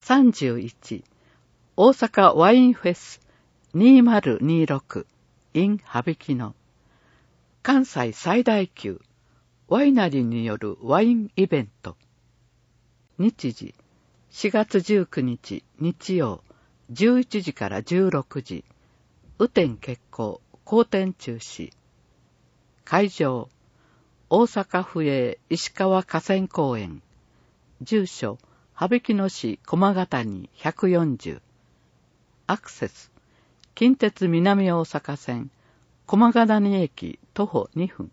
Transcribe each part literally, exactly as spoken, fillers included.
さんじゅういち大阪ワインフェスにせんにじゅうろく in 羽曳野関西最大級ワイナリーによるワインイベント。日時しがつじゅうくにち日曜じゅういちじからじゅうろくじ雨天決行後天中止。会場大阪府営石川河川公園。住所羽曳野市駒ヶ谷ひゃくよんじゅう。アクセス近鉄南大阪線駒ヶ谷駅徒歩にふん。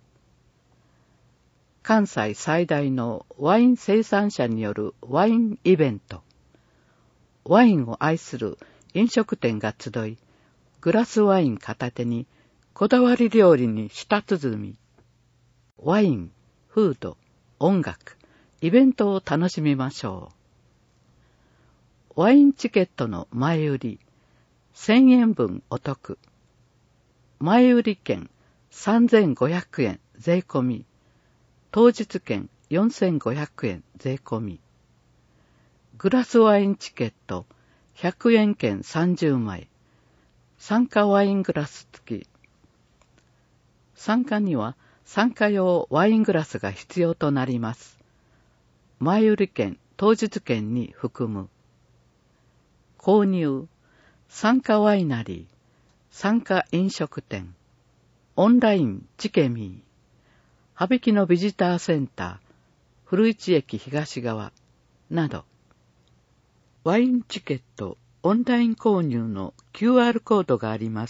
関西最大のワイン生産者によるワインイベント。ワインを愛する飲食店が集い、グラスワイン片手にこだわり料理に舌鼓。ワイン、フード、音楽、イベントを楽しみましょう。ワインチケットの前売り、せんえんぶんお得。前売り券さんぜんごひゃくえん税込み。当日券よんせんごひゃくえん税込み。グラスワインチケットひゃくえん券さんじゅうまい。参加ワイングラス付き。参加には参加用ワイングラスが必要となります。前売り券、当日券に含む。購入、参加ワイナリー、参加飲食店、オンラインチケミー、羽曳野ビジターセンター、古市駅東側など、ワインチケット、オンライン購入の キューアール コードがあります。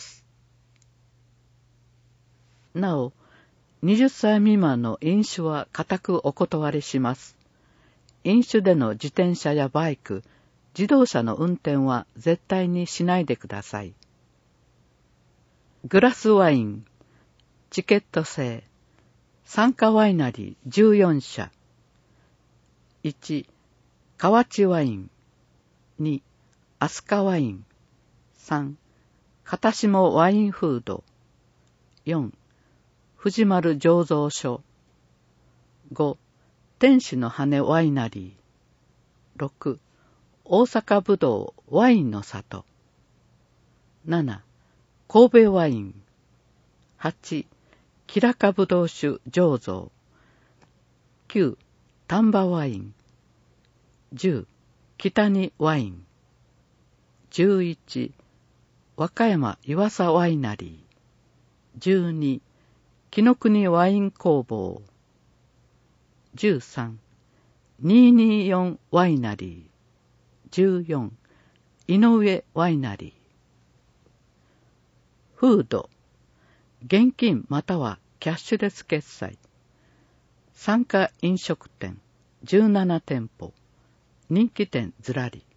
なお、はたち未満の飲酒は固くお断りします。飲酒での自転車やバイク、自動車の運転は絶対にしないでください。グラスワイン、チケット制、参加ワイナリーじゅうよんしゃ。いち、河内ワイン。に、飛鳥ワイン。さん、片下ワインフード。よん、藤丸醸造所。ご、天使の羽ワイナリー。ろく、大阪ぶどうワインの里。なな、神戸ワイン。はち、キラカぶどう酒醸造。きゅう、丹波ワイン。じゅう、北にワイン。じゅういち、和歌山岩佐ワイナリー。じゅうに、紀ノ国ワイン工房。じゅうさん、にひゃくにじゅうよんワイナリー。じゅうよん、井上ワイナリー。フード、現金またはキャッシュレス決済。参加飲食店じゅうななてんぽ。人気店ずらり。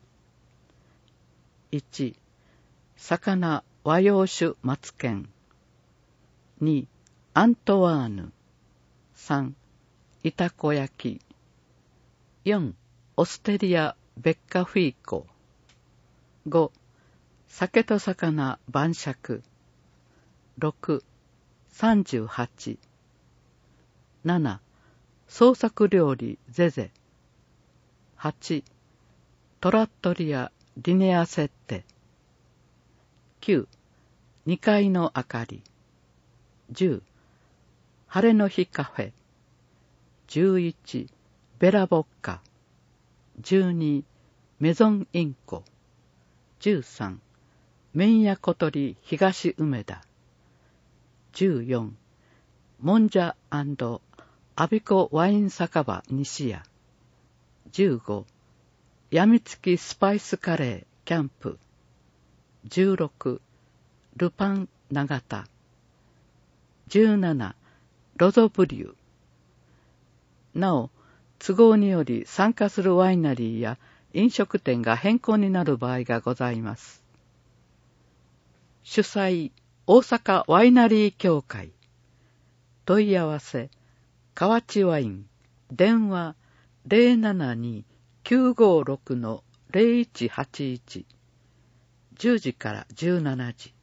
いち、魚和洋酒マツケン。に、アントワーヌ。さん、イタコ焼き。よん、オステリアベッカフィーコ。ご、酒と魚晩酌。ろく、さんじゅうはち。なな、創作料理ゼゼ。はち、トラットリアリネアセッテ。きゅう、にかいの明かり。じゅう、晴れの日カフェ。じゅういち、ベラボッカ。じゅうに、メゾンインコ。じゅうさん、麺屋小鳥東梅田。じゅうよん、もんじゃ&アビコワイン酒場西屋。じゅうご、やみつきスパイスカレーキャンプ。じゅうろく、ルパン長田。じゅうなな、ロゾブリュー。なお、都合により参加するワイナリーや飲食店が変更になる場合がございます。主催、大阪ワイナリー協会。問い合わせ、河内ワイン。電話、ゼロななに きゅうごろく ゼロいちはちいち。じゅうじからじゅうしちじ。